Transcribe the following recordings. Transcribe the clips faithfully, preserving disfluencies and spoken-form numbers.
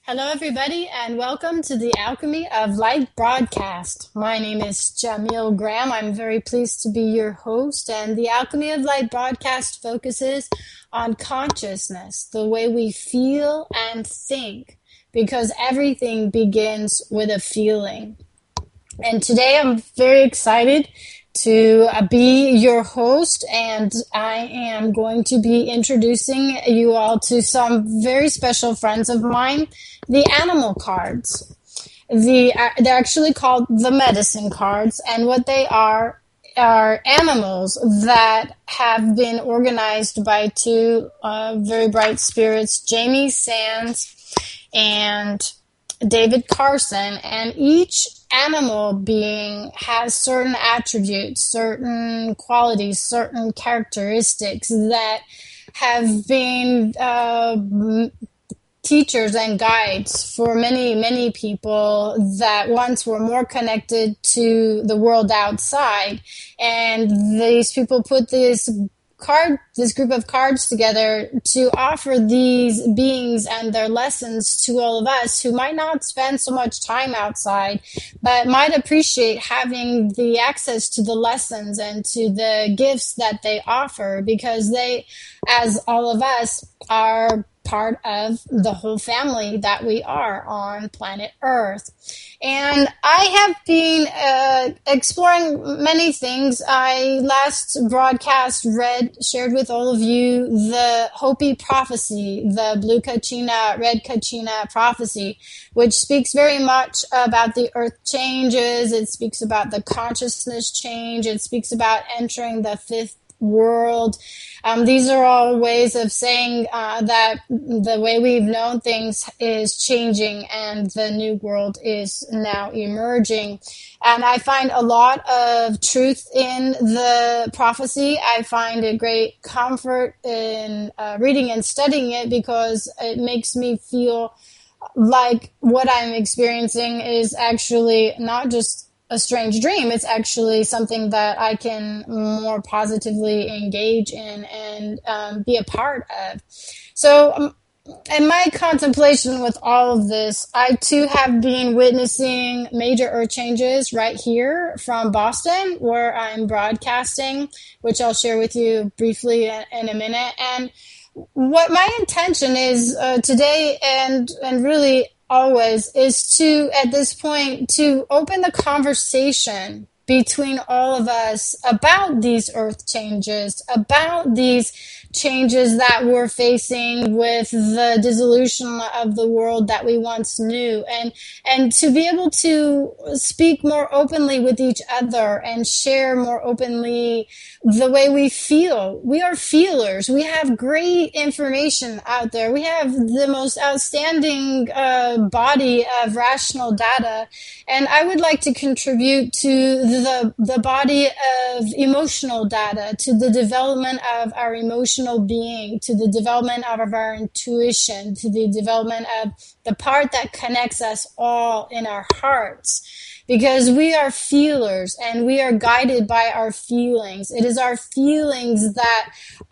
Hello, everybody, and welcome to the Alchemy of Light broadcast. My name is Jamil Graham. I'm very pleased to be your host, and the Alchemy of Light broadcast focuses on consciousness, the way we feel and think, because everything begins with a feeling. And today I'm very excited to uh, be your host, and I am going to be introducing you all to some very special friends of mine, the animal cards. The uh, they're actually called the medicine cards, and what they are are animals that have been organized by two uh, very bright spirits, Jamie Sands and David Carson, and each animal being has certain attributes, certain qualities, certain characteristics that have been uh, teachers and guides for many, many people that once were more connected to the world outside. And these people put this card, this group of cards together to offer these beings and their lessons to all of us who might not spend so much time outside, but might appreciate having the access to the lessons and to the gifts that they offer, because they, as all of us, are part of the whole family that we are on planet Earth. And I have been uh, exploring many things. I last broadcast read, shared with all of you the Hopi prophecy, the blue Kachina, red Kachina prophecy, which speaks very much about the earth changes. It speaks about the consciousness change. It speaks about entering the fifth world. Um, these are all ways of saying uh, that the way we've known things is changing and the new world is now emerging. And I find a lot of truth in the prophecy. I find a great comfort in uh, reading and studying it, because it makes me feel like what I'm experiencing is actually not just a strange dream. It's actually something that I can more positively engage in and um, be a part of. So um, in my contemplation with all of this, I too have been witnessing major earth changes right here from Boston, where I'm broadcasting, which I'll share with you briefly in, in a minute. And what my intention is uh, today, and and really always, is to, at this point, to open the conversation between all of us about these earth changes, about these changes that we're facing with the dissolution of the world that we once knew, and and to be able to speak more openly with each other and share more openly the way we feel. We are feelers. We have great information out there. We have the most outstanding uh, body of rational data, and I would like to contribute to the the body of emotional data, to the development of our emotional being, to the development of our intuition, to the development of the part that connects us all in our hearts. Because we are feelers and we are guided by our feelings. It is our feelings that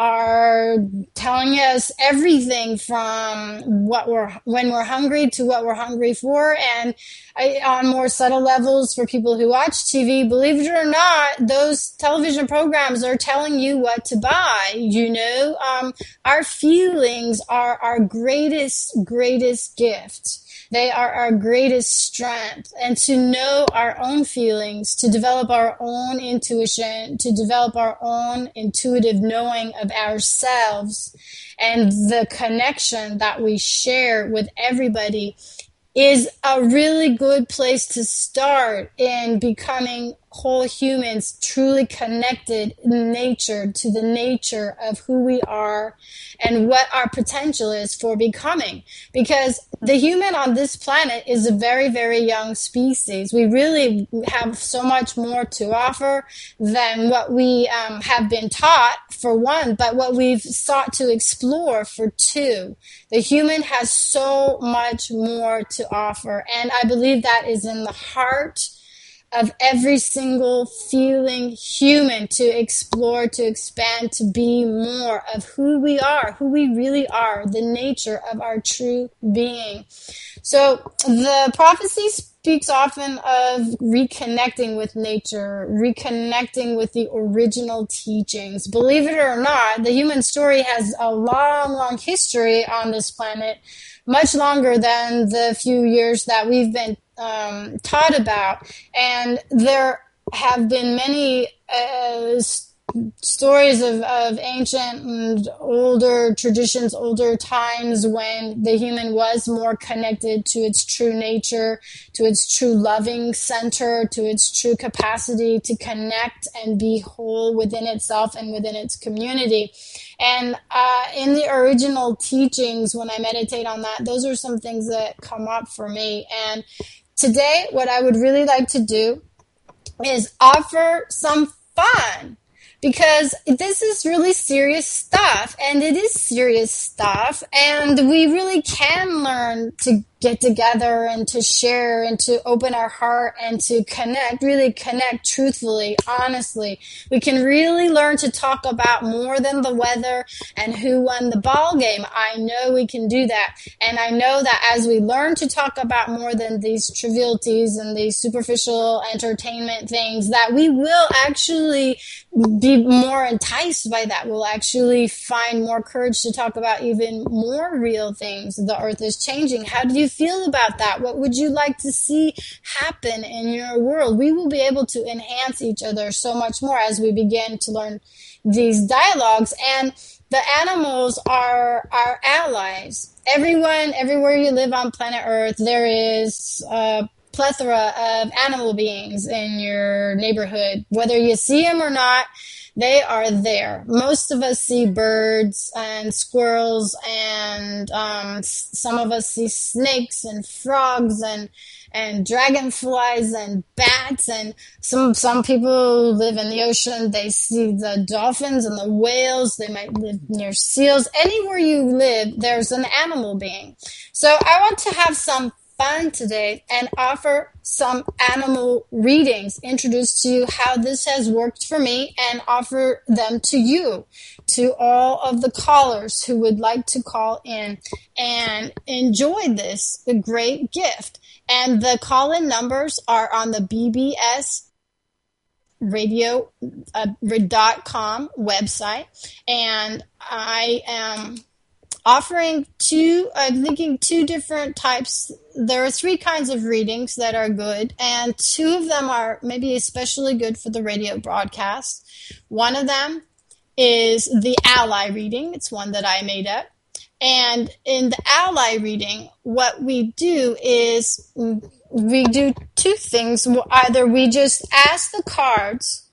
are telling us everything from what we're, when we're hungry to what we're hungry for. And I, on more subtle levels, for people who watch T V, believe it or not, those television programs are telling you what to buy. You know, um, our feelings are our greatest, greatest gift. They are our greatest strength. And to know our own feelings, to develop our own intuition, to develop our own intuitive knowing of ourselves and the connection that we share with everybody, is a really good place to start in becoming whole humans, truly connected in nature to the nature of who we are and what our potential is for becoming. Because the human on this planet is a very, very young species. We really have so much more to offer than what we um, have been taught, for one, but what we've sought to explore, for two. The human has so much more to offer, and I believe that is in the heart of every single feeling human to explore, to expand, to be more of who we are, who we really are, the nature of our true being. So the prophecy speaks often of reconnecting with nature, reconnecting with the original teachings. Believe it or not, the human story has a long, long history on this planet, much longer than the few years that we've been um, taught about. And there have been many uh, stories of, of ancient and older traditions, older times when the human was more connected to its true nature, to its true loving center, to its true capacity to connect and be whole within itself and within its community. And uh, in the original teachings, when I meditate on that, those are some things that come up for me. And today, what I would really like to do is offer some fun, because this is really serious stuff, and it is serious stuff, and we really can learn to get together and to share and to open our heart and to connect, really connect truthfully, honestly. We can really learn to talk about more than the weather and who won the ball game. I know we can do that. And I know that as we learn to talk about more than these trivialities and these superficial entertainment things, that we will actually be more enticed by that. We'll actually find more courage to talk about even more real things. The earth is changing. How do you feel about that? What would you like to see happen in your world? We will be able to enhance each other so much more as we begin to learn these dialogues. And the animals are our allies. Everyone, everywhere you live on planet Earth, there is a plethora of animal beings in your neighborhood. Whether you see them or not, they are there. Most of us see birds and squirrels, and um, some of us see snakes and frogs and and dragonflies and bats, and some some people live in the ocean. They see the dolphins and the whales. They might live near seals. Anywhere you live, there's an animal being. So I want to have some fun today and offer some animal readings, introduce to you how this has worked for me, and offer them to you, to all of the callers who would like to call in and enjoy this great gift. And the call-in numbers are on the B B S radio dot com website, and I am offering two, I'm thinking two different types. There are three kinds of readings that are good, and two of them are maybe especially good for the radio broadcast. One of them is the ally reading. It's one that I made up. And in the ally reading, what we do is we do two things. Either we just ask the cards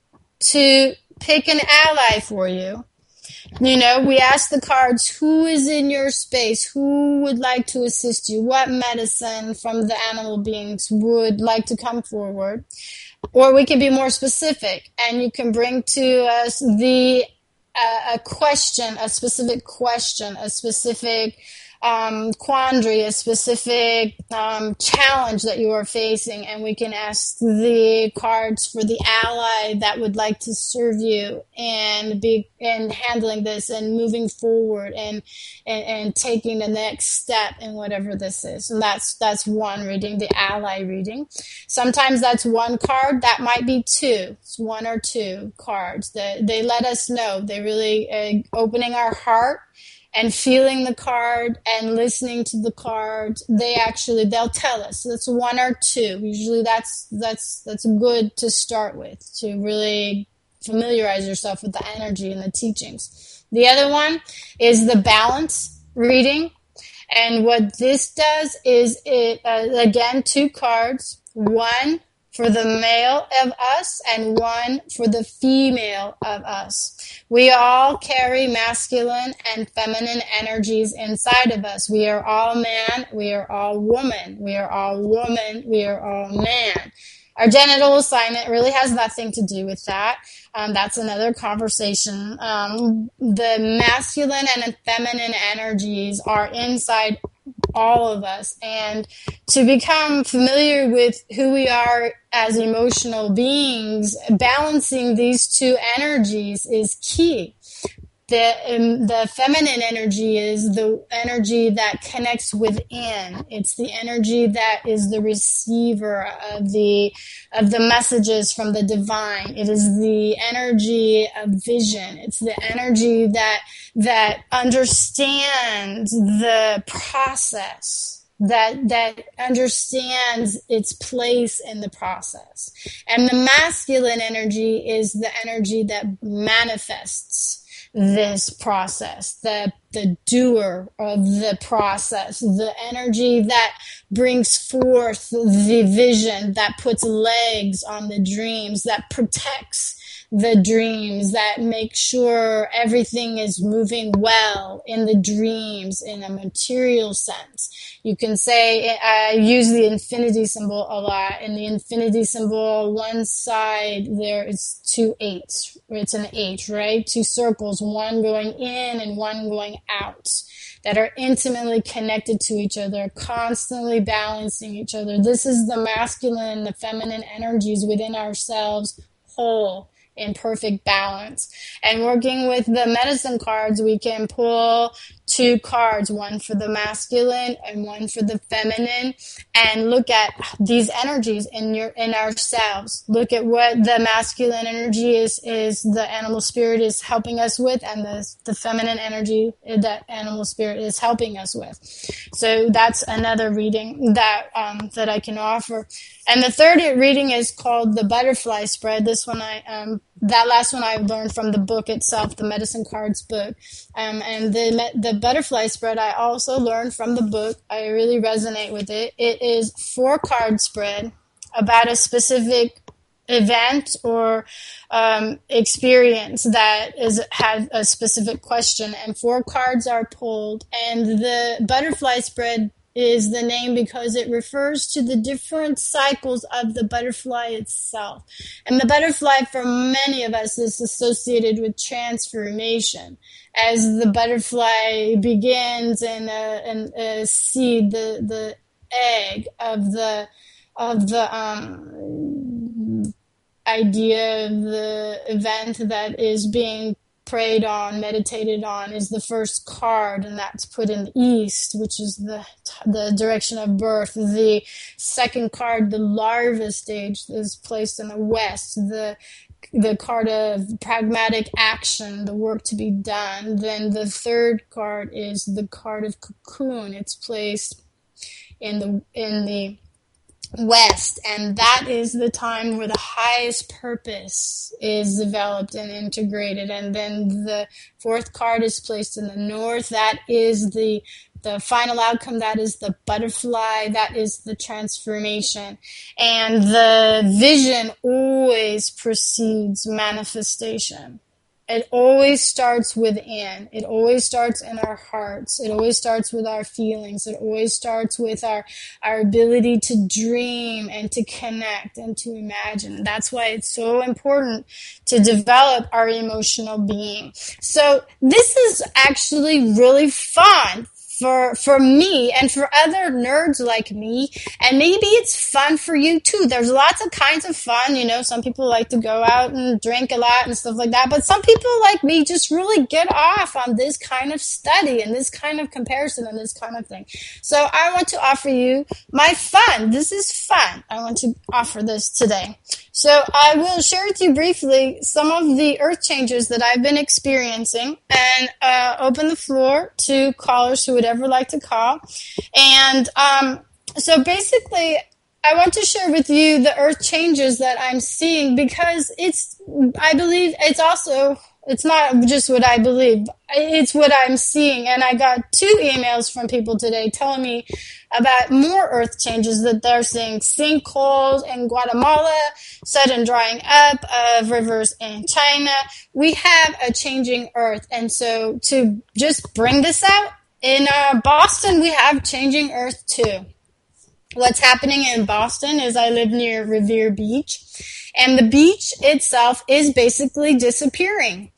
to pick an ally for you. You know, we ask the cards, who is in your space? Who would like to assist you? What medicine from the animal beings would like to come forward? Or we can be more specific, and you can bring to us the uh, a question, a specific question, a specific um, quandary, a specific um, challenge that you are facing, and we can ask the cards for the ally that would like to serve you and be in handling this and moving forward and, and and taking the next step in whatever this is. And that's that's one reading, the ally reading. Sometimes that's one card. That might be two. It's one or two cards. They, they let us know. They really uh, opening our heart and feeling the card and listening to the cards. They actually, they'll tell us. So that's one or two. Usually that's, that's, that's good to start with, to really familiarize yourself with the energy and the teachings. The other one is the balance reading. And what this does is it, uh, again, two cards, one for the male of us and one for the female of us. We all carry masculine and feminine energies inside of us. We are all man, we are all woman. We are all woman, we are all man. Our genital assignment really has nothing to do with that. Um, that's another conversation. Um, the masculine and feminine energies are inside all of us. And to become familiar with who we are as emotional beings, balancing these two energies is key. The, um, the feminine energy is the energy that connects within. It's the energy that is the receiver of the, of the messages from the divine. It is the energy of vision. It's the energy that, that understands the process, that, that understands its place in the process. And the masculine energy is the energy that manifests this process, the the doer of the process, the energy that brings forth the vision, that puts legs on the dreams, that protects the dreams, that makes sure everything is moving well in the dreams in a material sense. You can say, I use the infinity symbol a lot. In the infinity symbol, one side there is two eights. It's an eight, right? Two circles, one going in and one going out, that are intimately connected to each other, constantly balancing each other. This is the masculine, the feminine energies within ourselves, whole, in perfect balance. And working with the medicine cards, we can pull two cards, one for the masculine and one for the feminine, and look at these energies in your in ourselves. Look at what the masculine energy is is the animal spirit is helping us with, and the the feminine energy that animal spirit is helping us with. So that's another reading that um, that I can offer. And the third reading is called the butterfly spread. This one I um that last one I learned from the book itself, the Medicine Cards book, um, and the the butterfly spread I also learned from the book. I really resonate with it. It is four card spread about a specific event or um, experience that is had a specific question, and four cards are pulled. And the butterfly spread is the name because it refers to the different cycles of the butterfly itself. And the butterfly for many of us is associated with transformation. As the butterfly begins in a, in a seed, the, the egg of the, of the, um, idea of the event that is being prayed on, meditated on, is the first card, and that's put in the east, which is the the direction of birth. The second card, the larva stage, is placed in the west. The the card of pragmatic action, the work to be done. Then the third card is the card of cocoon. It's placed in the in the west, and that is the time where the highest purpose is developed and integrated. And then the fourth card is placed in the north. That is the the final outcome. That is the butterfly. That is the transformation. And the vision always precedes manifestation. It always starts within. It always starts in our hearts. It always starts with our feelings. It always starts with our, our ability to dream and to connect and to imagine. That's why it's so important to develop our emotional being. So this is actually really fun for for me and for other nerds like me, and maybe it's fun for you too. There's lots of kinds of fun, you know. Some people like to go out and drink a lot and stuff like that, but some people like me just really get off on this kind of study and this kind of comparison and this kind of thing. So I want to offer you my fun. This is fun. I want to offer this today. So I will share with you briefly some of the earth changes that I've been experiencing, and uh, open the floor to callers who would ever like to call. And um, so basically, I want to share with you the earth changes that I'm seeing, because it's, I believe it's also, it's not just what I believe, it's what I'm seeing. And I got two emails from people today telling me about more earth changes that they're seeing. Sinkholes in Guatemala, sudden drying up of rivers in China. We have a changing earth. And so to just bring this out, in uh, Boston, we have changing earth too. What's happening in Boston is I live near Revere Beach, and the beach itself is basically disappearing.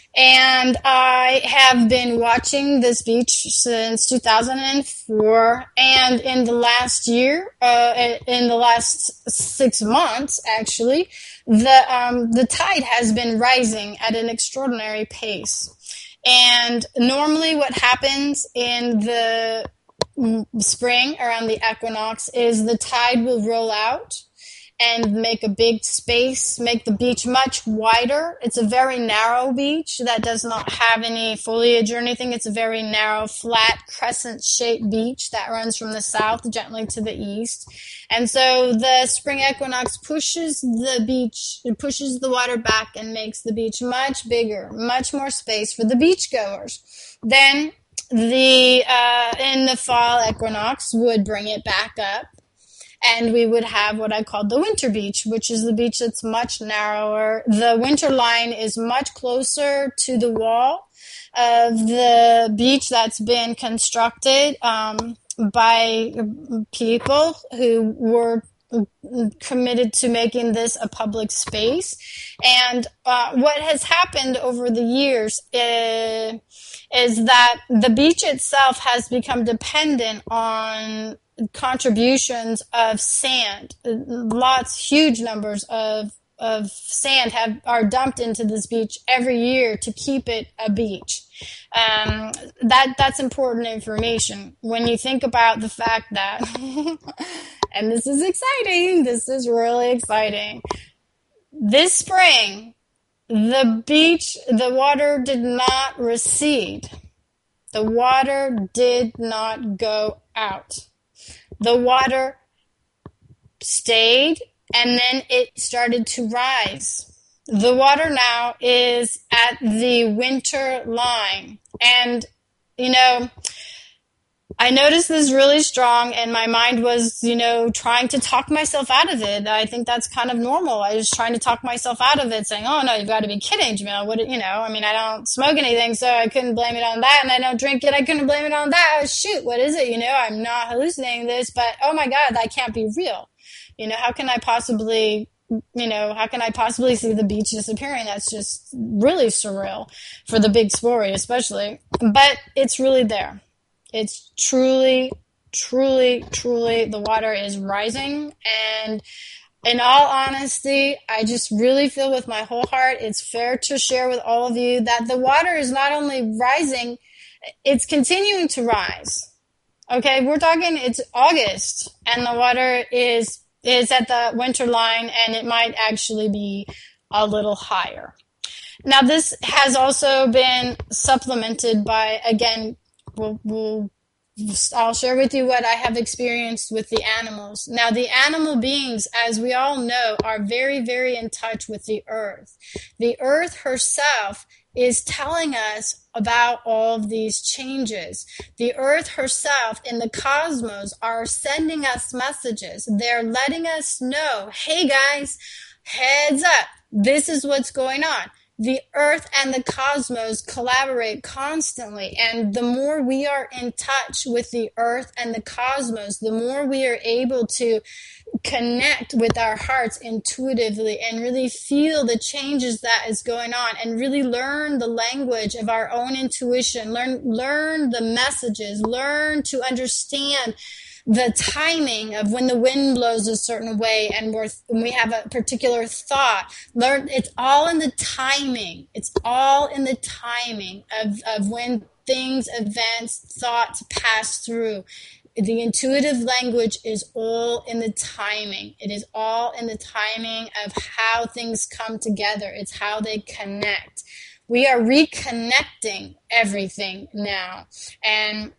And I have been watching this beach since two thousand four. And in the last year, uh, in the last six months, actually, the, um, the tide has been rising at an extraordinary pace. And normally what happens in the spring around the equinox is the tide will roll out and make a big space, make the beach much wider. It's a very narrow beach that does not have any foliage or anything. It's a very narrow, flat, crescent-shaped beach that runs from the south gently to the east. And so the spring equinox pushes the beach, it pushes the water back and makes the beach much bigger, much more space for the beachgoers. Then the uh, in the fall equinox would bring it back up. And we would have what I call the winter beach, which is the beach that's much narrower. The winter line is much closer to the wall of the beach that's been constructed um, by people who were committed to making this a public space. And uh, what has happened over the years is, is that the beach itself has become dependent on contributions of sand. Lots, huge numbers of of sand have are dumped into this beach every year to keep it a beach. Um, that that's important information when you think about the fact that, and this is exciting. This is really exciting. This spring, the beach, the water did not recede. The water did not go out. The water stayed, and then it started to rise. The water now is at the winter line. And, you know, I noticed this really strong, and my mind was, you know, trying to talk myself out of it. I think that's kind of normal. I was trying to talk myself out of it, saying, oh, no, you've got to be kidding, Jamil. What, you know, I mean, I don't smoke anything, so I couldn't blame it on that, and I don't drink it, I couldn't blame it on that. Oh, shoot, what is it? You know, I'm not hallucinating this, but, oh, my God, that can't be real. You know, how can I possibly, you know, how can I possibly see the beach disappearing? That's just really surreal for the big story, especially. But it's really there. It's truly, truly, truly, the water is rising. And in all honesty, I just really feel with my whole heart, it's fair to share with all of you that the water is not only rising, it's continuing to rise. Okay, we're talking, it's August, and the water is, is at the winter line, and it might actually be a little higher. Now, this has also been supplemented by, again, We'll, we'll, I'll share with you what I have experienced with the animals. Now, the animal beings, as we all know, are very, very in touch with the earth. The earth herself is telling us about all of these changes. The earth herself and the cosmos are sending us messages. They're letting us know, hey guys, heads up, this is what's going on. The earth and the cosmos collaborate constantly, and the more we are in touch with the earth and the cosmos, the more we are able to connect with our hearts intuitively and really feel the changes that is going on and really learn the language of our own intuition, learn, learn the messages, learn to understand the timing of when the wind blows a certain way and we're, when we have a particular thought. Learn, it's all in the timing. It's all in the timing of, of when things, events, thoughts pass through. The intuitive language is all in the timing. It is all in the timing of how things come together. It's how they connect. We are reconnecting everything now. And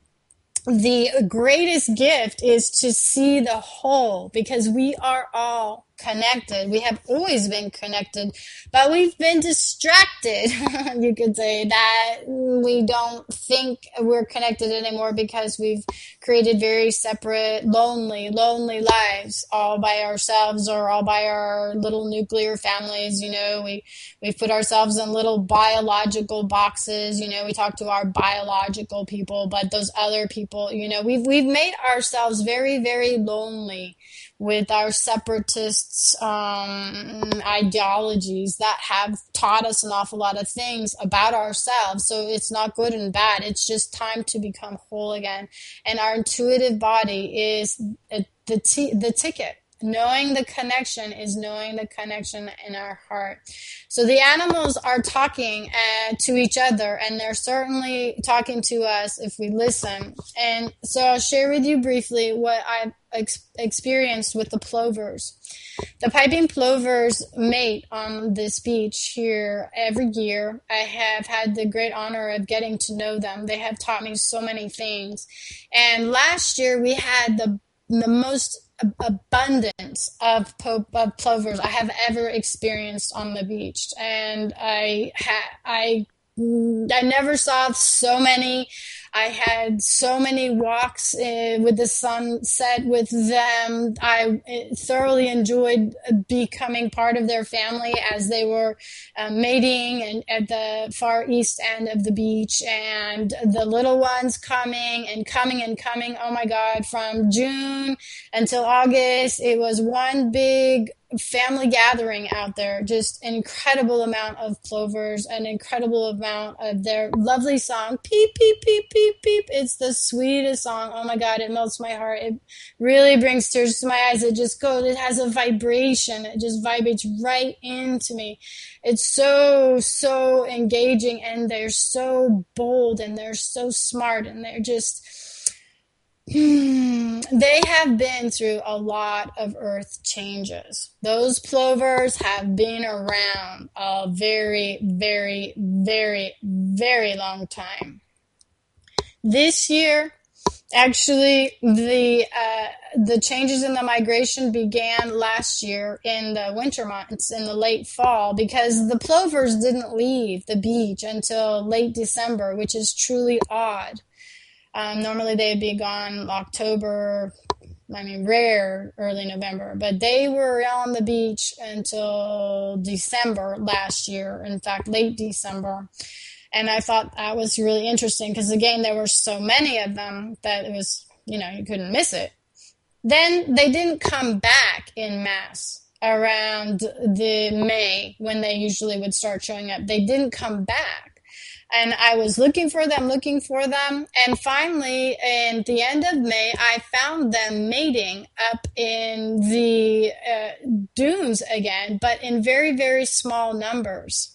the greatest gift is to see the whole, because we are all connected. We have always been connected, but we've been distracted. You could say that we don't think we're connected anymore because we've created very separate, lonely, lonely lives all by ourselves or all by our little nuclear families. You know, we, we've put ourselves in little biological boxes. You know, we talk to our biological people, but those other people, you know, we've, we've made ourselves very, very lonely with our separatists um, ideologies that have taught us an awful lot of things about ourselves. So it's not good and bad. It's just time to become whole again. And our intuitive body is a, the t- the ticket. Knowing the connection is knowing the connection in our heart. So the animals are talking uh, to each other, and they're certainly talking to us if we listen. And so I'll share with you briefly what I've ex- experienced with the plovers. The piping plovers mate on this beach here every year. I have had the great honor of getting to know them. They have taught me so many things. And last year we had the the most abundance of, po- of plovers I have ever experienced on the beach, and I ha- I I never saw so many. I had so many walks uh, with the sunset with them. I uh, thoroughly enjoyed becoming part of their family as they were uh, mating and at the far east end of the beach, and the little ones coming and coming and coming. Oh my God, from June until August, it was one big family gathering out there. Just an incredible amount of plovers, an incredible amount of their lovely song, peep, peep, peep, peep, peep. It's the sweetest song. Oh my God, it melts my heart. It really brings tears to my eyes. It just goes, it has a vibration. It just vibrates right into me. It's so, so engaging, and they're so bold, and they're so smart, and they're just, Hmm, they have been through a lot of earth changes. Those plovers have been around a very, very, very, very long time. This year, actually, the uh, the changes in the migration began last year in the winter months, in the late fall, because the plovers didn't leave the beach until late December, which is truly odd. Um, normally they'd be gone October, I mean, rare early November, but they were on the beach until December last year, in fact, late December. And I thought that was really interesting because, again, there were so many of them that it was, you know, you couldn't miss it. Then they didn't come back in mass around the May when they usually would start showing up. They didn't come back. And I was looking for them, looking for them. And finally, at the end of May, I found them mating up in the uh, dunes again, but in very, very small numbers.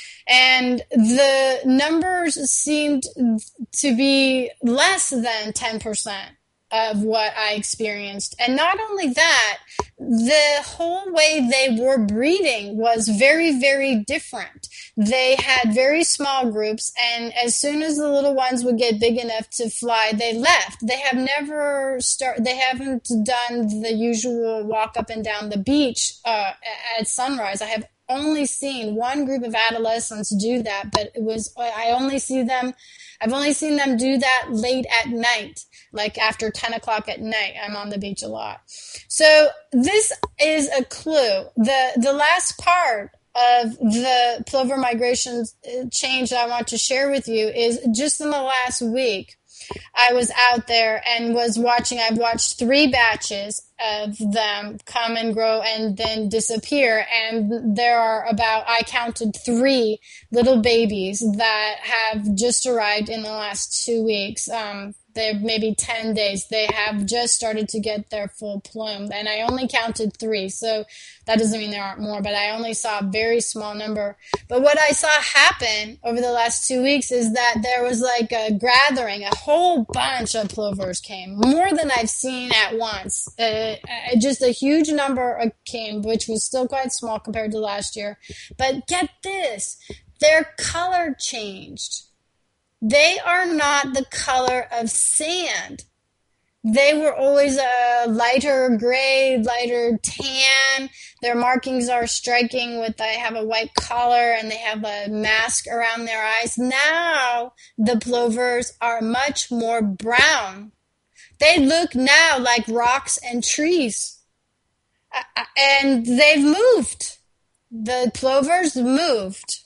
And the numbers seemed to be less than ten percent of what I experienced. And not only that, the whole way they were breeding was very, very different. They had very small groups, and as soon as the little ones would get big enough to fly, they left. They have never start. They haven't done the usual walk up and down the beach uh, at sunrise. I have only seen one group of adolescents do that, but it was I only see them. I've only seen them do that late at night, like after ten o'clock at night. I'm on the beach a lot. So this is a clue. The the last part of the plover migration change that I want to share with you is just in the last week, I was out there and was watching, I've watched three batches of them come and grow and then disappear. And there are about, I counted three little babies that have just arrived in the last two weeks. Um, they're maybe ten days. They have just started to get their full plume. And I only counted three. So that doesn't mean there aren't more, but I only saw a very small number. But what I saw happen over the last two weeks is that there was like a gathering, a whole bunch of plovers came, more than I've seen at once. Uh, just a huge number came, which was still quite small compared to last year. But get this, their color changed. They are not the color of sand. they were always a lighter gray, lighter tan. Their markings are striking with they have a white collar and they have a mask around their eyes. Now the plovers are much more brown. They look now like rocks and trees. Uh, and they've moved. The plovers moved.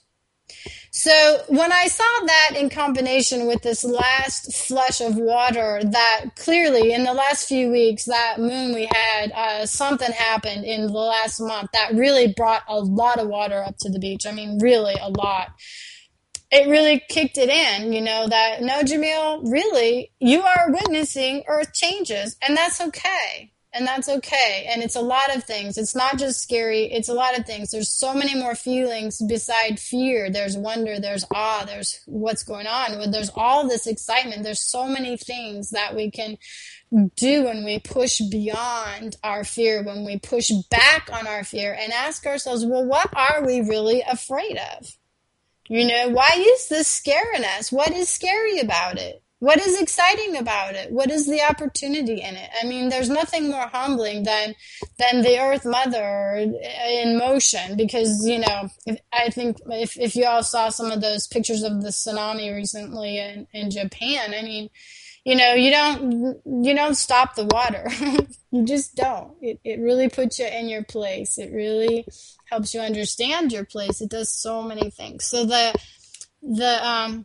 So when I saw that in combination with this last flush of water, that clearly in the last few weeks, that moon we had, uh, something happened in the last month that really brought a lot of water up to the beach. I mean, really a lot. It really kicked it in, you know, that, no, Jamil, really, you are witnessing earth changes, and that's okay. And that's okay. And it's a lot of things. It's not just scary. It's a lot of things. There's so many more feelings beside fear. There's wonder. There's awe. There's what's going on. There's all this excitement. There's so many things that we can do when we push beyond our fear, when we push back on our fear and ask ourselves, well, what are we really afraid of? You know, why is this scaring us? What is scary about it? What is exciting about it? What is the opportunity in it? I mean, there's nothing more humbling than than the Earth Mother in motion, because, you know, if, I think if, if you all saw some of those pictures of the tsunami recently in, in Japan, I mean, you know, you don't you don't stop the water. You just don't. It it really puts you in your place. It really helps you understand your place. It does so many things. So the the um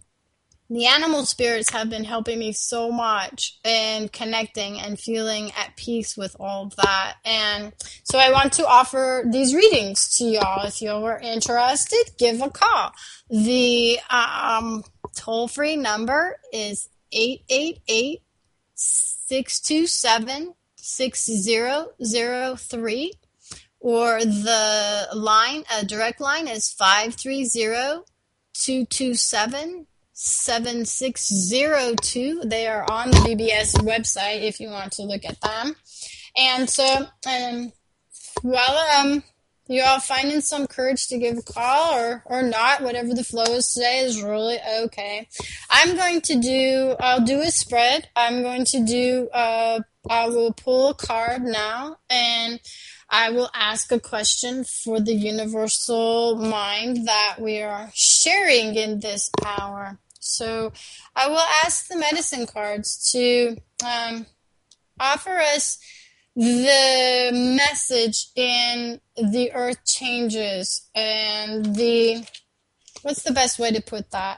The animal spirits have been helping me so much in connecting and feeling at peace with all of that. And so I want to offer these readings to y'all. If you're interested, give a call. The um, toll-free number is eight eight eight, six two seven, six zero zero three, or the line, a direct line is five three zero, two two seven, seven six zero two. They are on the B B S website if you want to look at them. And so, um, well, um, you all finding some courage to give a call or, or not, whatever the flow is today is really okay. I'm going to do, I'll do a spread. I'm going to do, uh, I will pull a card now, and I will ask a question for the universal mind that we are sharing in this hour. So I will ask the medicine cards to um, offer us the message in the earth changes and the, what's the best way to put that?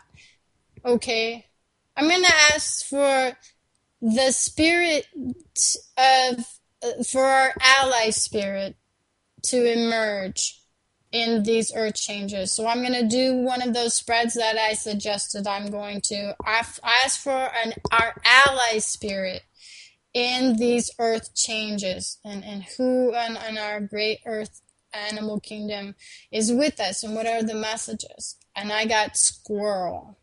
Okay. I'm going to ask for the spirit of, for our ally spirit to emerge in these earth changes. So I'm going to do one of those spreads that I suggested. I'm going to ask for an our ally spirit in these earth changes, and, and who in, in our great earth animal kingdom is with us, and what are the messages. And I got squirrel.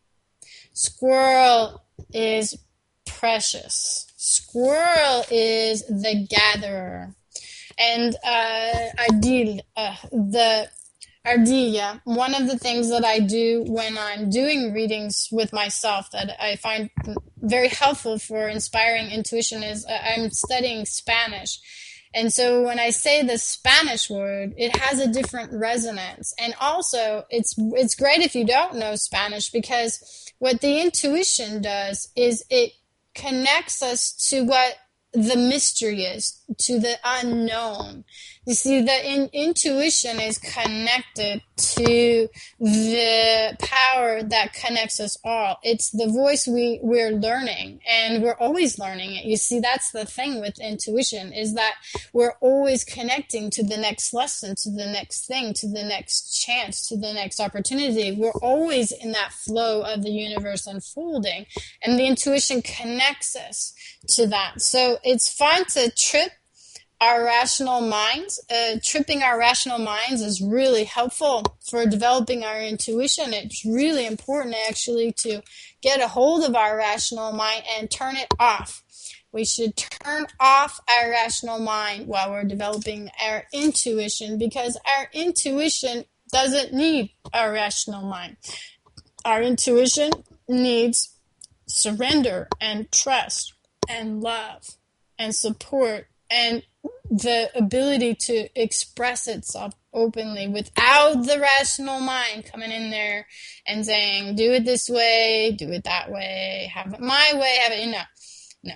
Squirrel is precious. Squirrel is the gatherer. And uh, Ardil, uh, the Ardilla, one of the things that I do when I'm doing readings with myself that I find very helpful for inspiring intuition is uh, I'm studying Spanish. And so when I say the Spanish word, it has a different resonance. And also, it's it's great if you don't know Spanish, because what the intuition does is it connects us to what the mystery is, to the unknown. You see, the in, intuition is connected to the power that connects us all. It's the voice we, we're learning, and we're always learning it. You see, that's the thing with intuition, is that we're always connecting to the next lesson, to the next thing, to the next chance, to the next opportunity. We're always in that flow of the universe unfolding, and the intuition connects us to that. So it's fun to trip our rational minds. Uh, tripping our rational minds is really helpful for developing our intuition. It's really important, actually, to get a hold of our rational mind and turn it off. We should turn off our rational mind while we're developing our intuition, because our intuition doesn't need our rational mind. Our intuition needs surrender and trust. and love and support and the ability to express itself openly without the rational mind coming in there and saying, do it this way, do it that way, have it my way, have it, no, no.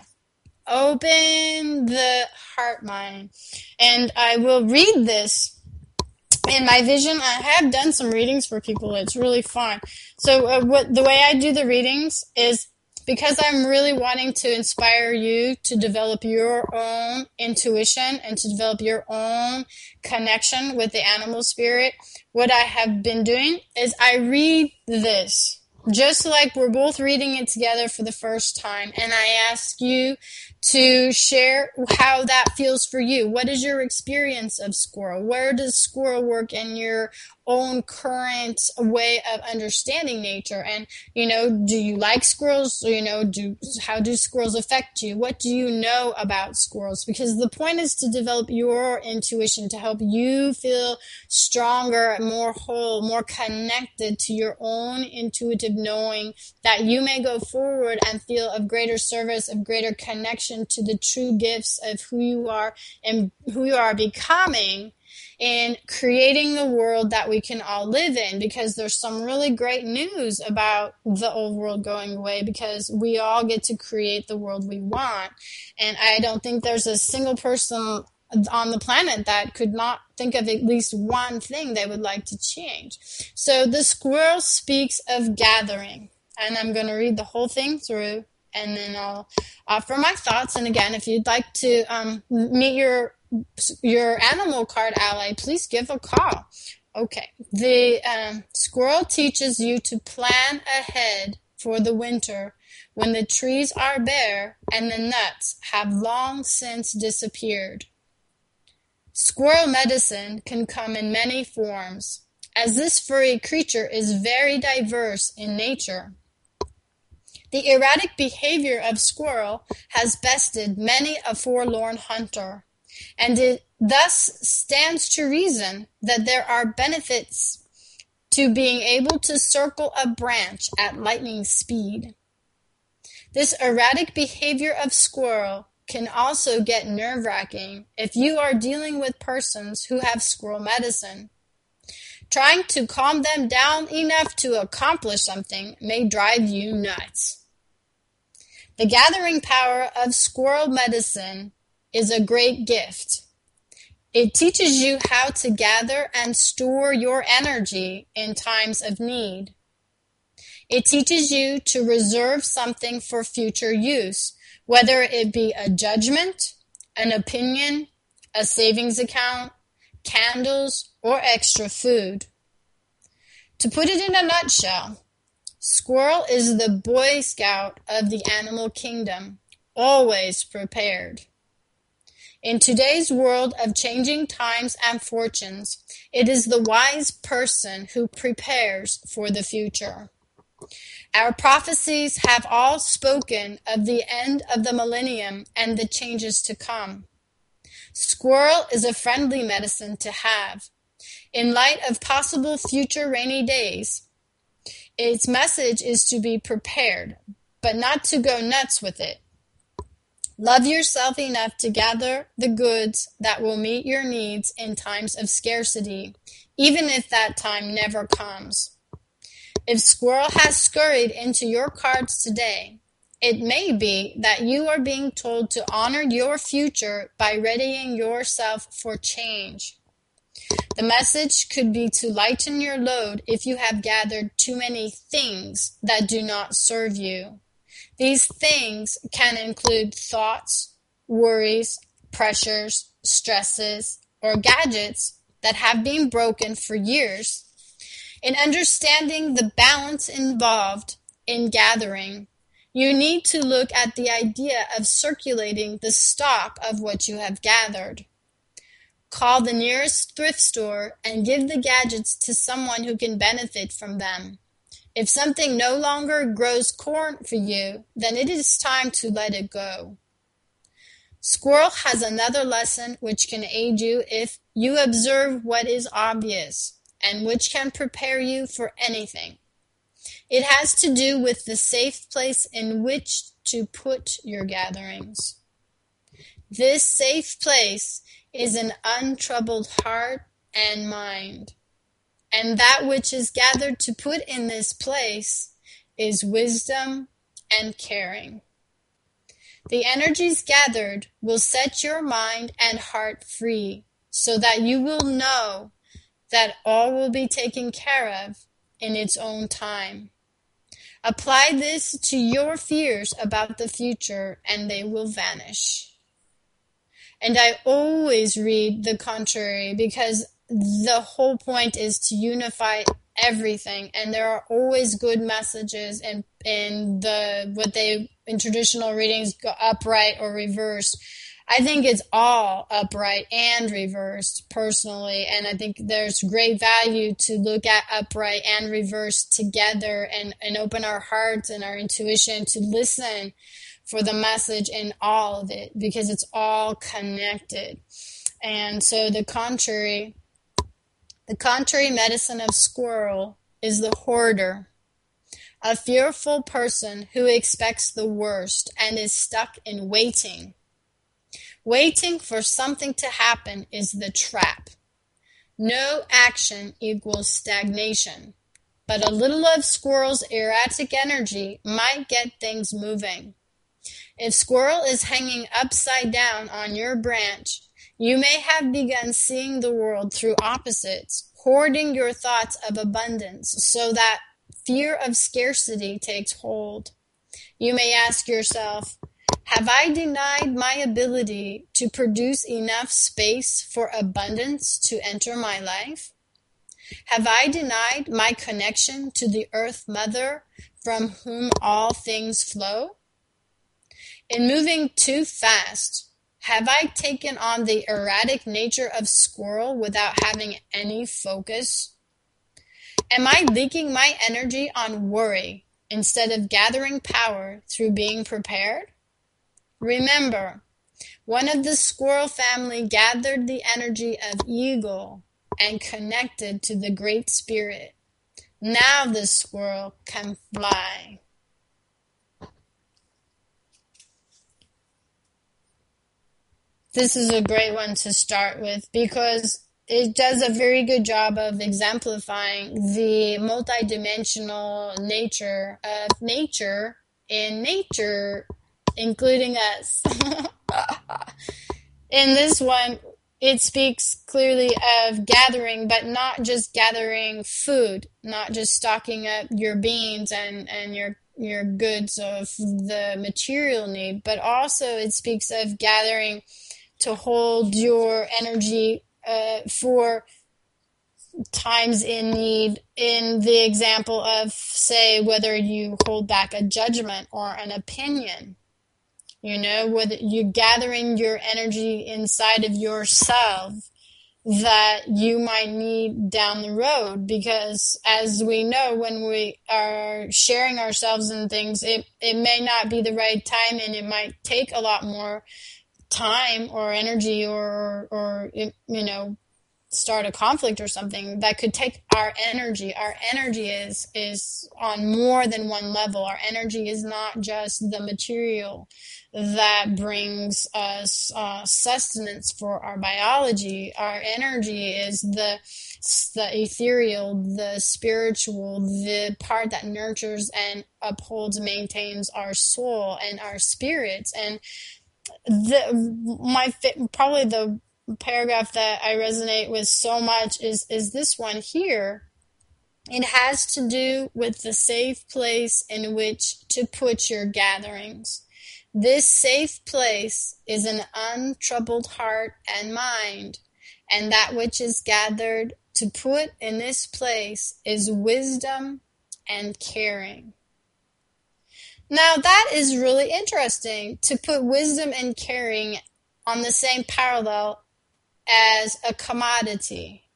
Open the heart mind. And I will read this in my vision. I have done some readings for people. It's really fun. So uh, what the way I do the readings is, because I'm really wanting to inspire you to develop your own intuition and to develop your own connection with the animal spirit, what I have been doing is I read this, just like we're both reading it together for the first time, and I ask you to share how that feels for you. What is your experience of squirrel? Where does squirrel work in your own current way of understanding nature? And, you know, do you like squirrels? Or, you know, do how do squirrels affect you? What do you know about squirrels? Because the point is to develop your intuition, to help you feel stronger, more whole, more connected to your own intuitive knowing, that you may go forward and feel of greater service, of greater connection to the true gifts of who you are and who you are becoming, in creating the world that we can all live in. Because there's some really great news about the old world going away, because we all get to create the world we want. And I don't think there's a single person on the planet that could not think of at least one thing they would like to change. So the squirrel speaks of gathering, and I'm going to read the whole thing through, and then I'll offer my thoughts. And again, if you'd like to um, meet your your animal card ally, please give a call. Okay. The um, squirrel teaches you to plan ahead for the winter when the trees are bare and the nuts have long since disappeared. Squirrel medicine can come in many forms, as this furry creature is very diverse in nature. The erratic behavior of squirrel has bested many a forlorn hunter, and it thus stands to reason that there are benefits to being able to circle a branch at lightning speed. This erratic behavior of squirrel can also get nerve-wracking if you are dealing with persons who have squirrel medicine. Trying to calm them down enough to accomplish something may drive you nuts. The gathering power of squirrel medicine is a great gift. It teaches you how to gather and store your energy in times of need. It teaches you to reserve something for future use, whether it be a judgment, an opinion, a savings account, candles, or extra food. To put it in a nutshell, squirrel is the Boy Scout of the animal kingdom, always prepared. In today's world of changing times and fortunes, it is the wise person who prepares for the future. Our prophecies have all spoken of the end of the millennium and the changes to come. Squirrel is a friendly medicine to have. In light of possible future rainy days, its message is to be prepared, but not to go nuts with it. Love yourself enough to gather the goods that will meet your needs in times of scarcity, even if that time never comes. If squirrel has scurried into your cards today, it may be that you are being told to honor your future by readying yourself for change. The message could be to lighten your load if you have gathered too many things that do not serve you. These things can include thoughts, worries, pressures, stresses, or gadgets that have been broken for years. In understanding the balance involved in gathering, you need to look at the idea of circulating the stock of what you have gathered. Call the nearest thrift store and give the gadgets to someone who can benefit from them. If something no longer grows corn for you, then it is time to let it go. Squirrel has another lesson which can aid you if you observe what is obvious, and which can prepare you for anything. It has to do with the safe place in which to put your gatherings. This safe place is an untroubled heart and mind. And that which is gathered to put in this place is wisdom and caring. The energies gathered will set your mind and heart free so that you will know that all will be taken care of in its own time. Apply this to your fears about the future and they will vanish. And I always read the contrary because the whole point is to unify everything, and there are always good messages in in the what they in traditional readings go upright or reversed. I think it's all upright and reversed personally, and I think there's great value to look at upright and reversed together and, and open our hearts and our intuition to listen for the message in all of it because it's all connected. And so the contrary The contrary medicine of squirrel is the hoarder, a fearful person who expects the worst and is stuck in waiting. Waiting for something to happen is the trap. No action equals stagnation, but a little of squirrel's erratic energy might get things moving. If squirrel is hanging upside down on your branch, you may have begun seeing the world through opposites, hoarding your thoughts of abundance so that fear of scarcity takes hold. You may ask yourself, have I denied my ability to produce enough space for abundance to enter my life? Have I denied my connection to the Earth Mother from whom all things flow? In moving too fast, have I taken on the erratic nature of squirrel without having any focus? Am I leaking my energy on worry instead of gathering power through being prepared? Remember, one of the squirrel family gathered the energy of eagle and connected to the Great Spirit. Now the squirrel can fly. This is a great one to start with because it does a very good job of exemplifying the multidimensional nature of nature in nature, including us. In this one, it speaks clearly of gathering, but not just gathering food, not just stocking up your beans and, and your your goods of the material need, but also it speaks of gathering to hold your energy uh, for times in need, in the example of, say, whether you hold back a judgment or an opinion. You know, whether you're gathering your energy inside of yourself that you might need down the road, because as we know, when we are sharing ourselves in things, it, it may not be the right time, and it might take a lot more time or energy or, or, you know, start a conflict or something that could take our energy. Our energy is, is on more than one level. Our energy is not just the material that brings us uh, sustenance for our biology. Our energy is the, the ethereal, the spiritual, the part that nurtures and upholds, maintains our soul and our spirits. And the my probably the paragraph that I resonate with so much is is this one here. It has to do with the safe place in which to put your gatherings. This safe place is an untroubled heart and mind, and that which is gathered to put in this place is wisdom and caring. Now that is really interesting, to put wisdom and caring on the same parallel as a commodity.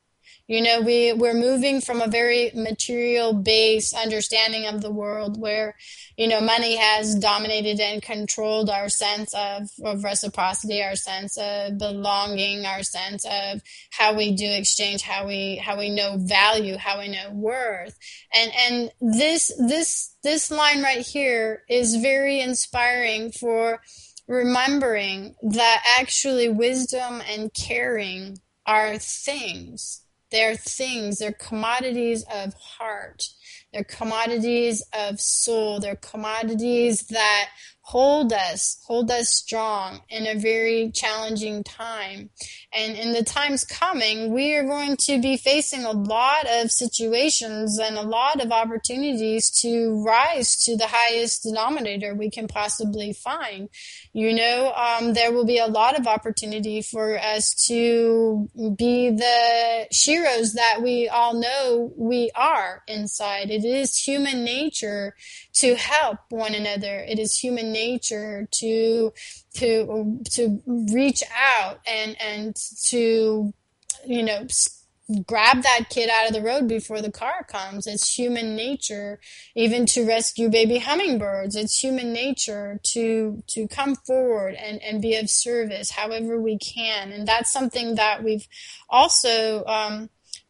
You know, we, we're moving from a very material-based understanding of the world where, you know, money has dominated and controlled our sense of, of reciprocity, our sense of belonging, our sense of how we do exchange, how we how we know value, how we know worth. And and this this this line right here is very inspiring for remembering that actually wisdom and caring are things. They're things, they're commodities of heart. They're commodities of soul. They're commodities that hold us, hold us strong in a very challenging time. And in the times coming, we are going to be facing a lot of situations and a lot of opportunities to rise to the highest denominator we can possibly find. You know, um, there will be a lot of opportunity for us to be the sheroes that we all know we are inside. It is human nature to help one another. It is human nature to to to reach out and and to, you know, grab that kid out of the road before the car comes. It's human nature even to rescue baby hummingbirds. It's human nature to to come forward and, and be of service however we can. And that's something that we've also um,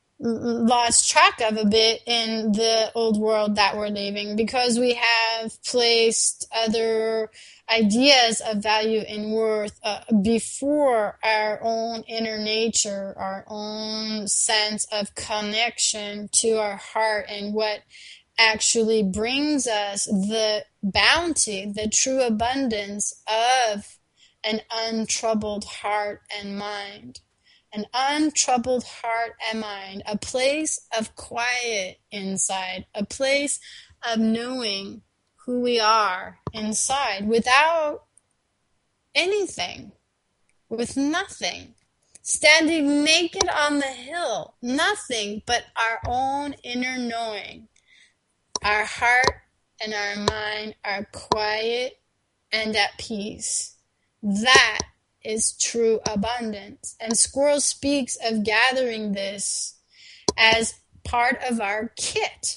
lost track of a bit in the old world that we're living, because we have placed other ideas of value and worth uh, before our own inner nature, our own sense of connection to our heart and what actually brings us the bounty, the true abundance of an untroubled heart and mind. An untroubled heart and mind, a place of quiet inside, a place of knowing who we are inside without anything, with nothing, standing naked on the hill, nothing but our own inner knowing. Our heart and our mind are quiet and at peace. That is true abundance. And Squirrel speaks of gathering this as part of our kit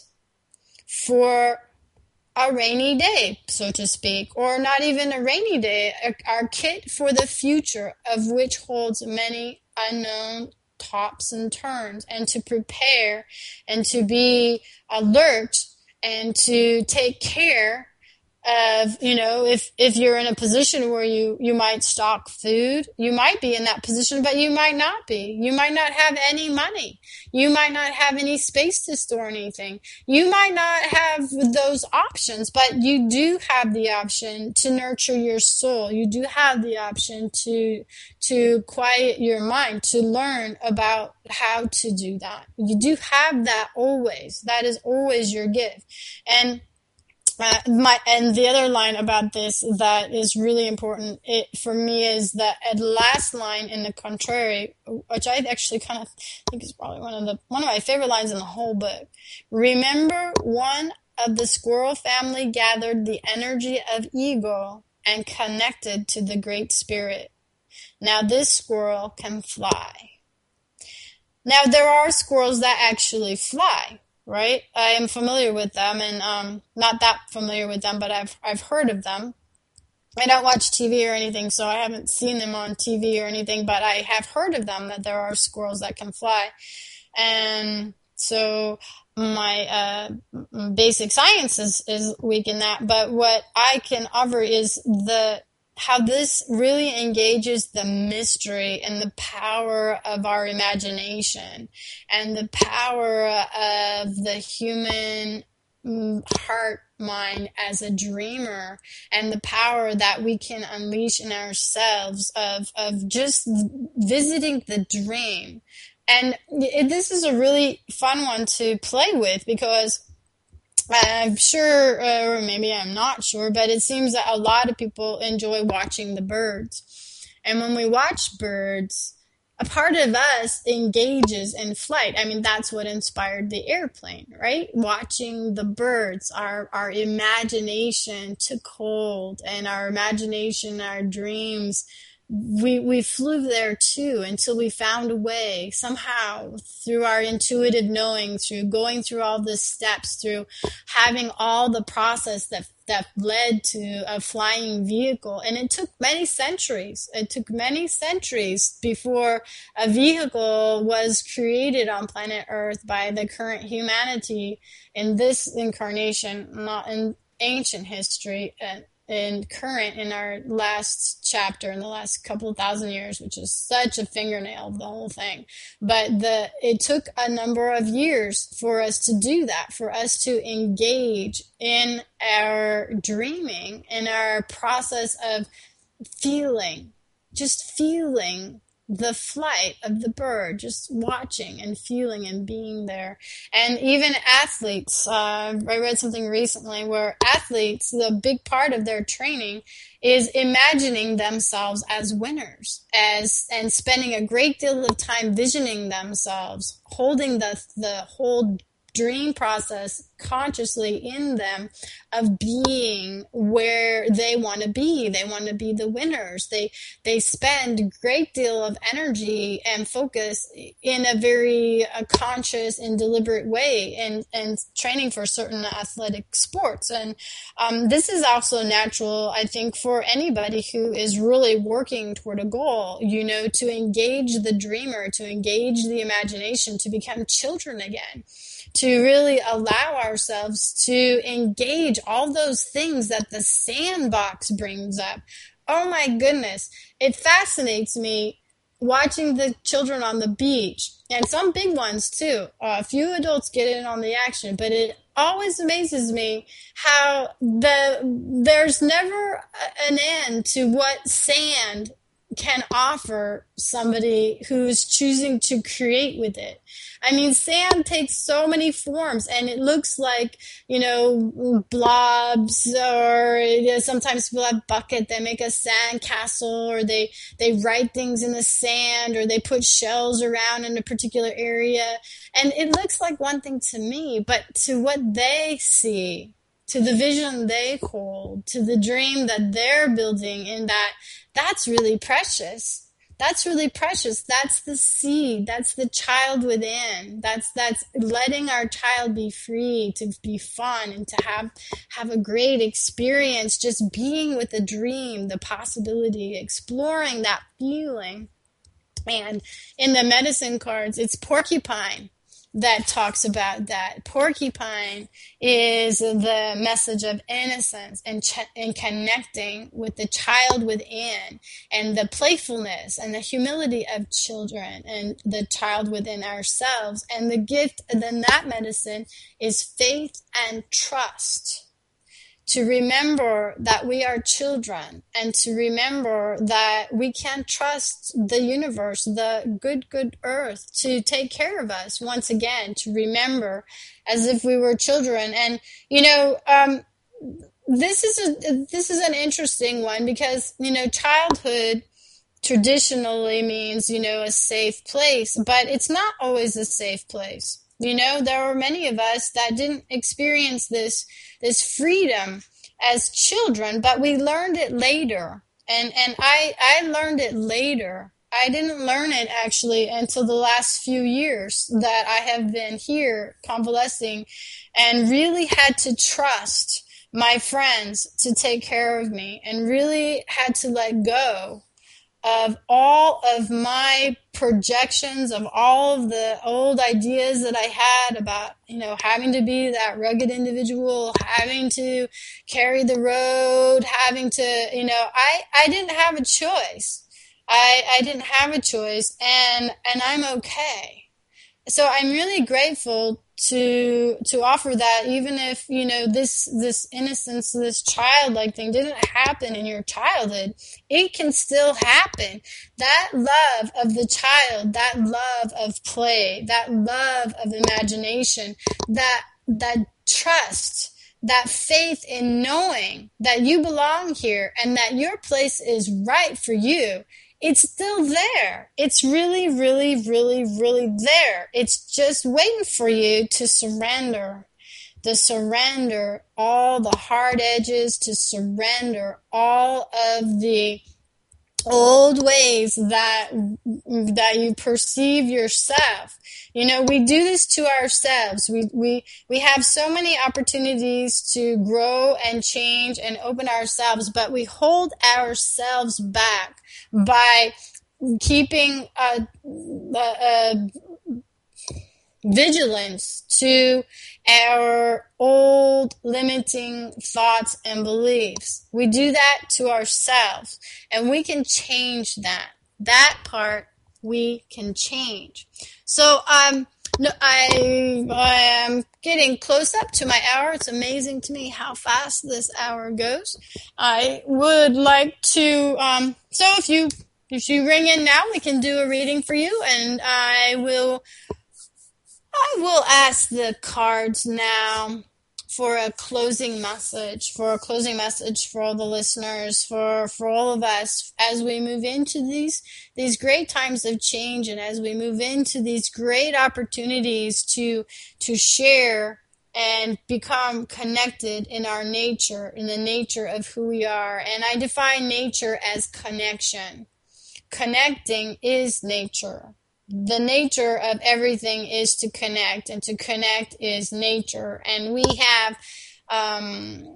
for a rainy day, so to speak, or not even a rainy day, our kit for the future, of which holds many unknown tops and turns, and to prepare and to be alert and to take care of, you know, if, if you're in a position where you, you might stock food, you might be in that position, but you might not be. You might not have any money. You might not have any space to store anything. You might not have those options, but you do have the option to nurture your soul. You do have the option to, to quiet your mind, to learn about how to do that. You do have that always. That is always your gift. And Uh, my and the other line about this that is really important it, for me is that at last line in the contrary, which I actually kind of think is probably one of the one of my favorite lines in the whole book. Remember, one of the squirrel family gathered the energy of ego and connected to the Great Spirit. Now this squirrel can fly. Now there are squirrels that actually fly. Right? I am familiar with them, and um, not that familiar with them, but I've I've heard of them. I don't watch T V or anything, so I haven't seen them on T V or anything, but I have heard of them, that there are squirrels that can fly. And so my uh, basic science is, is weak in that, but what I can offer is the how this really engages the mystery and the power of our imagination and the power of the human heart mind as a dreamer, and the power that we can unleash in ourselves of, of just visiting the dream. And it, this is a really fun one to play with, because I'm sure, or maybe I'm not sure, but it seems that a lot of people enjoy watching the birds. And when we watch birds, a part of us engages in flight. I mean, that's what inspired the airplane, right? Watching the birds, our, our imagination took hold, and our imagination, our dreams we we flew there too until we found a way somehow through our intuitive knowing, through going through all the steps, through having all the process that that led to a flying vehicle. And it took many centuries. It took many centuries before a vehicle was created on planet Earth by the current humanity in this incarnation, not in ancient history. And in current in our last chapter in the last couple of thousand years, which is such a fingernail of the whole thing. But the it took a number of years for us to do that, for us to engage in our dreaming, in our process of feeling, just feeling the flight of the bird, just watching and feeling and being there. And even athletes, uh, I read something recently where athletes, the big part of their training is imagining themselves as winners, as and spending a great deal of time visioning themselves, holding the the whole dream process consciously in them of being where they want to be. They want to be the winners. They they spend a great deal of energy and focus in a very uh, conscious and deliberate way and and training for certain athletic sports. And um, this is also natural, I think, for anybody who is really working toward a goal, you know, to engage the dreamer, to engage the imagination, to become children again, to really allow ourselves to engage all those things that the sandbox brings up. Oh my goodness. It fascinates me watching the children on the beach, and some big ones too. Uh, a few adults get in on the action, but it always amazes me how the there's never an end to what sand can offer somebody who's choosing to create with it. I mean, sand takes so many forms, and it looks like, you know, blobs, or you know, sometimes people have bucket, they make a sand castle, or they, they write things in the sand, or they put shells around in a particular area. And it looks like one thing to me, but to what they see, to the vision they hold, to the dream that they're building in that, that's really precious. That's really precious. That's the seed. That's the child within. That's that's letting our child be free, to be fun, and to have have a great experience, just being with the dream, the possibility, exploring that feeling. And in the medicine cards, it's porcupine that talks about that. Porcupine is the message of innocence and, ch- and connecting with the child within, and the playfulness and the humility of children and the child within ourselves. And the gift then that medicine is faith and trust. To remember that we are children, and to remember that we can trust the universe, the good, good earth, to take care of us. Once again, to remember as if we were children. And, you know, um, this is a, this is an interesting one, because, you know, childhood traditionally means, you know, a safe place, but it's not always a safe place. You know, there were many of us that didn't experience this this freedom as children, but we learned it later. And and I I learned it later. I didn't learn it actually until the last few years that I have been here convalescing, and really had to trust my friends to take care of me, and really had to let go of all of my projections, of all of the old ideas that I had about, you know, having to be that rugged individual, having to carry the road, having to, you know, I, I didn't have a choice. I, I didn't have a choice, and, and I'm okay. So I'm really grateful to to offer that, even if, you know, this this innocence, this childlike thing didn't happen in your childhood, it can still happen. That love of the child, that love of play, that love of imagination, that that trust, that faith in knowing that you belong here and that your place is right for you, it's still there. It's really, really, really, really there. It's just waiting for you to surrender, to surrender all the hard edges, to surrender all of the old ways that that you perceive yourself. You know, we do this to ourselves. We we we have so many opportunities to grow and change and open ourselves, but we hold ourselves back by keeping a, a, a vigilance to our old limiting thoughts and beliefs. We do that to ourselves, and we can change that. That part we can change. So um, no, I, I am getting close up to my hour. It's amazing to me how fast this hour goes. I would like to, um, so if you if you ring in now, we can do a reading for you, and I will I will ask the cards now for a closing message, for a closing message for all the listeners, for, for all of us as we move into these, these great times of change, and as we move into these great opportunities to, to share and become connected in our nature, in the nature of who we are. And I define nature as connection. Connecting is nature. The nature of everything is to connect, and to connect is nature. And we have, um,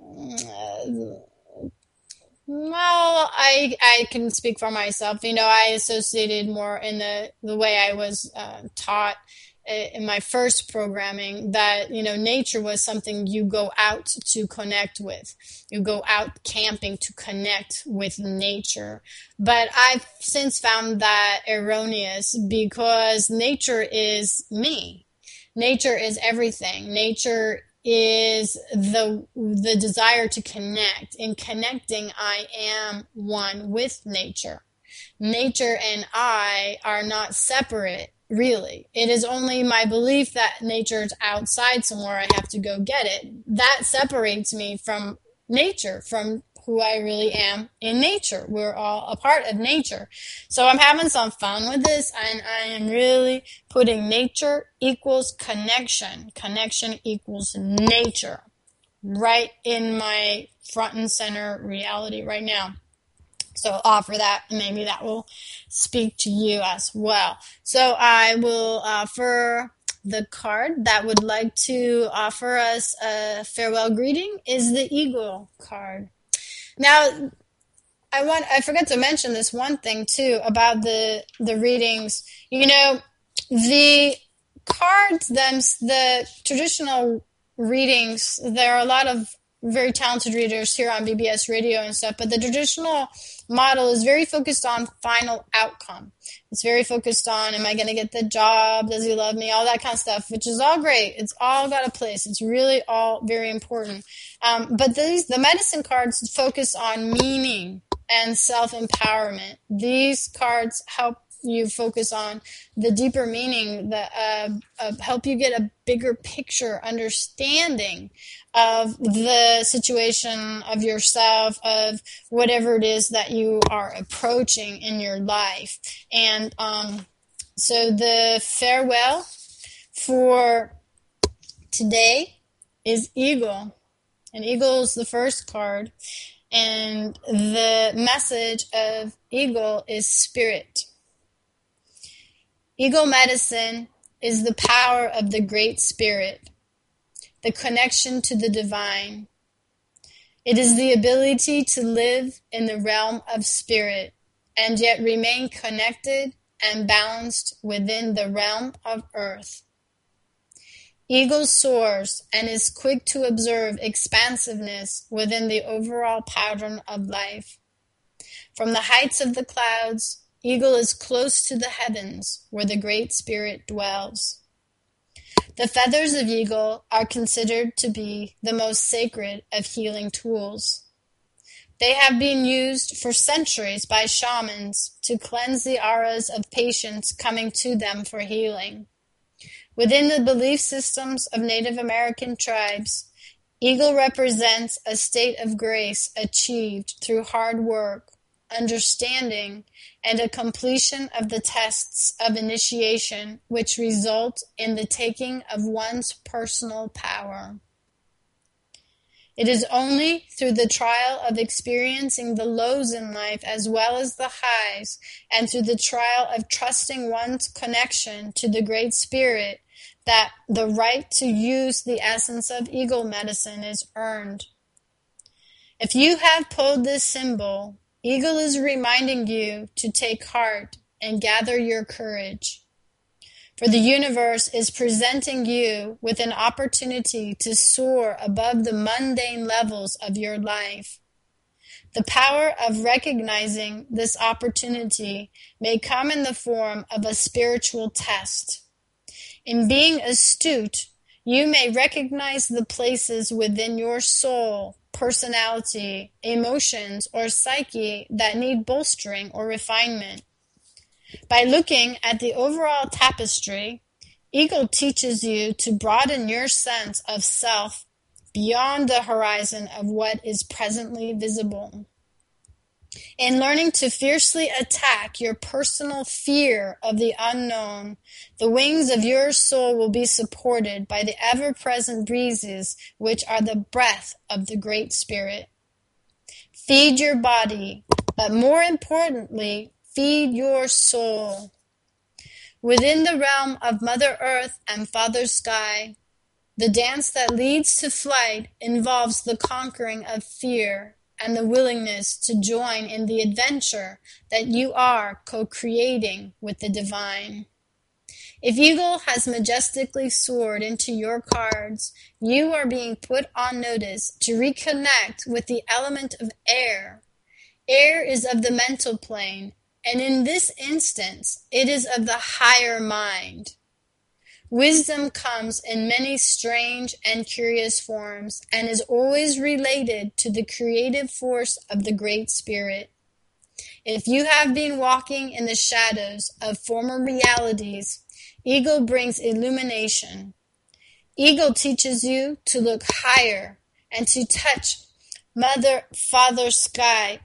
well, I I can speak for myself. You know, I associated more in the, the way I was uh, taught in my first programming that, you know, nature was something you go out to connect with. You go out camping to connect with nature. But I've since found that erroneous, because nature is me. Nature is everything. Nature is the the desire to connect. In connecting, I am one with nature. Nature and I are not separate. Really, it is only my belief that nature's outside somewhere. I have to go get it. That separates me from nature, from who I really am in nature. We're all a part of nature. So I'm having some fun with this, and I am really putting nature equals connection. Connection equals nature right in my front and center reality right now. So offer that, maybe that will speak to you as well. So I will offer the card that would like to offer us a farewell greeting is the Eagle card. Now, I want I forgot to mention this one thing too about the the readings. You know, the cards, them the traditional readings, there are a lot of very talented readers here on B B S Radio and stuff, but the traditional model is very focused on final outcome. It's very focused on, am I going to get the job? Does he love me? All that kind of stuff, which is all great. It's all got a place. It's really all very important. Um, but these, the medicine cards focus on meaning and self-empowerment. These cards help you focus on the deeper meaning, that uh, uh, help you get a bigger picture understanding of the situation, of yourself, of whatever it is that you are approaching in your life. And um, so the farewell for today is Eagle. And Eagle is the first card. And the message of Eagle is spirit. Eagle medicine is the power of the Great Spirit, the connection to the divine. It is the ability to live in the realm of spirit and yet remain connected and balanced within the realm of earth. Eagle soars and is quick to observe expansiveness within the overall pattern of life. From the heights of the clouds, Eagle is close to the heavens where the Great Spirit dwells. The feathers of Eagle are considered to be the most sacred of healing tools. They have been used for centuries by shamans to cleanse the auras of patients coming to them for healing. Within the belief systems of Native American tribes, Eagle represents a state of grace achieved through hard work, understanding, and a completion of the tests of initiation which result in the taking of one's personal power. It is only through the trial of experiencing the lows in life as well as the highs, and through the trial of trusting one's connection to the Great Spirit, that the right to use the essence of eagle medicine is earned. If you have pulled this symbol, eagle is reminding you to take heart and gather your courage. For the universe is presenting you with an opportunity to soar above the mundane levels of your life. The power of recognizing this opportunity may come in the form of a spiritual test. In being astute, you may recognize the places within your soul, personality, emotions, or psyche that need bolstering or refinement. By looking at the overall tapestry, Eagle teaches you to broaden your sense of self beyond the horizon of what is presently visible. In learning to fiercely attack your personal fear of the unknown, the wings of your soul will be supported by the ever-present breezes, which are the breath of the Great Spirit. Feed your body, but more importantly, feed your soul. Within the realm of Mother Earth and Father Sky, the dance that leads to flight involves the conquering of fear and the willingness to join in the adventure that you are co-creating with the divine. If Eagle has majestically soared into your cards, you are being put on notice to reconnect with the element of air. Air is of the mental plane, and in this instance, it is of the higher mind. Wisdom comes in many strange and curious forms and is always related to the creative force of the Great Spirit. If you have been walking in the shadows of former realities, Eagle brings illumination. Eagle teaches you to look higher and to touch Mother, Father, Sky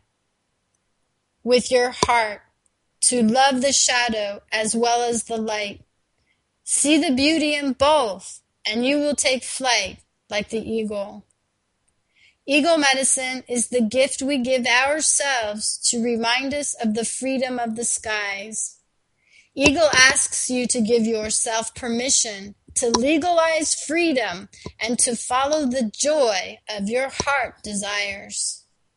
with your heart, to love the shadow as well as the light. See the beauty in both, and you will take flight like the eagle. Eagle medicine is the gift we give ourselves to remind us of the freedom of the skies. Eagle asks you to give yourself permission to legalize freedom and to follow the joy of your heart desires.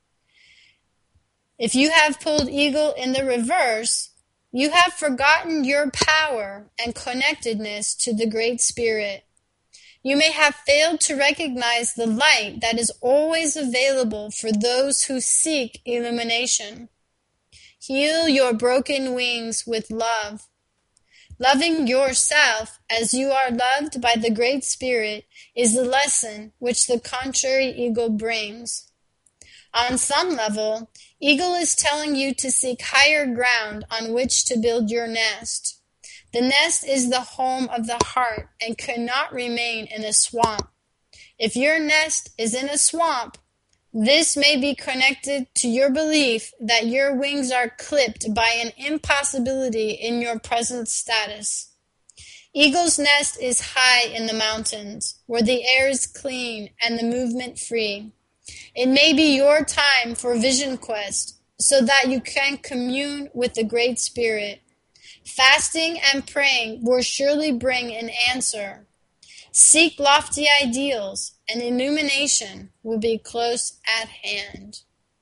If you have pulled Eagle in the reverse, you have forgotten your power and connectedness to the Great Spirit. You may have failed to recognize the light that is always available for those who seek illumination. Heal your broken wings with love. Loving yourself as you are loved by the Great Spirit is the lesson which the contrary Eagle brings. On some level, Eagle is telling you to seek higher ground on which to build your nest. The nest is the home of the heart and cannot remain in a swamp. If your nest is in a swamp, this may be connected to your belief that your wings are clipped by an impossibility in your present status. Eagle's nest is high in the mountains, where the air is clean and the movement free. It may be your time for vision quest, so that you can commune with the Great Spirit. Fasting and praying will surely bring an answer. Seek lofty ideals, and illumination will be close at hand.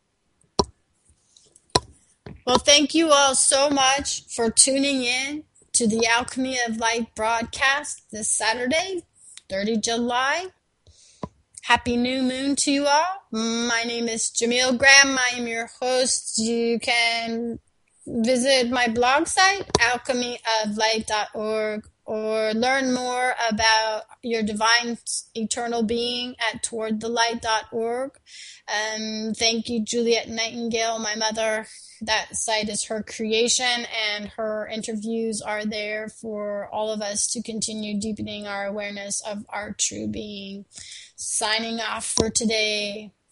Well, thank you all so much for tuning in to the Alchemy of Light broadcast this Saturday, the thirtieth of July. Happy new moon to you all. My name is Jamil Graham. I am your host. You can visit my blog site, alchemy of light dot org, or learn more about your divine eternal being at toward the light dot org. Um, thank you, Juliet Nightingale, my mother. That site is her creation, and her interviews are there for all of us to continue deepening our awareness of our true being. Signing off for today.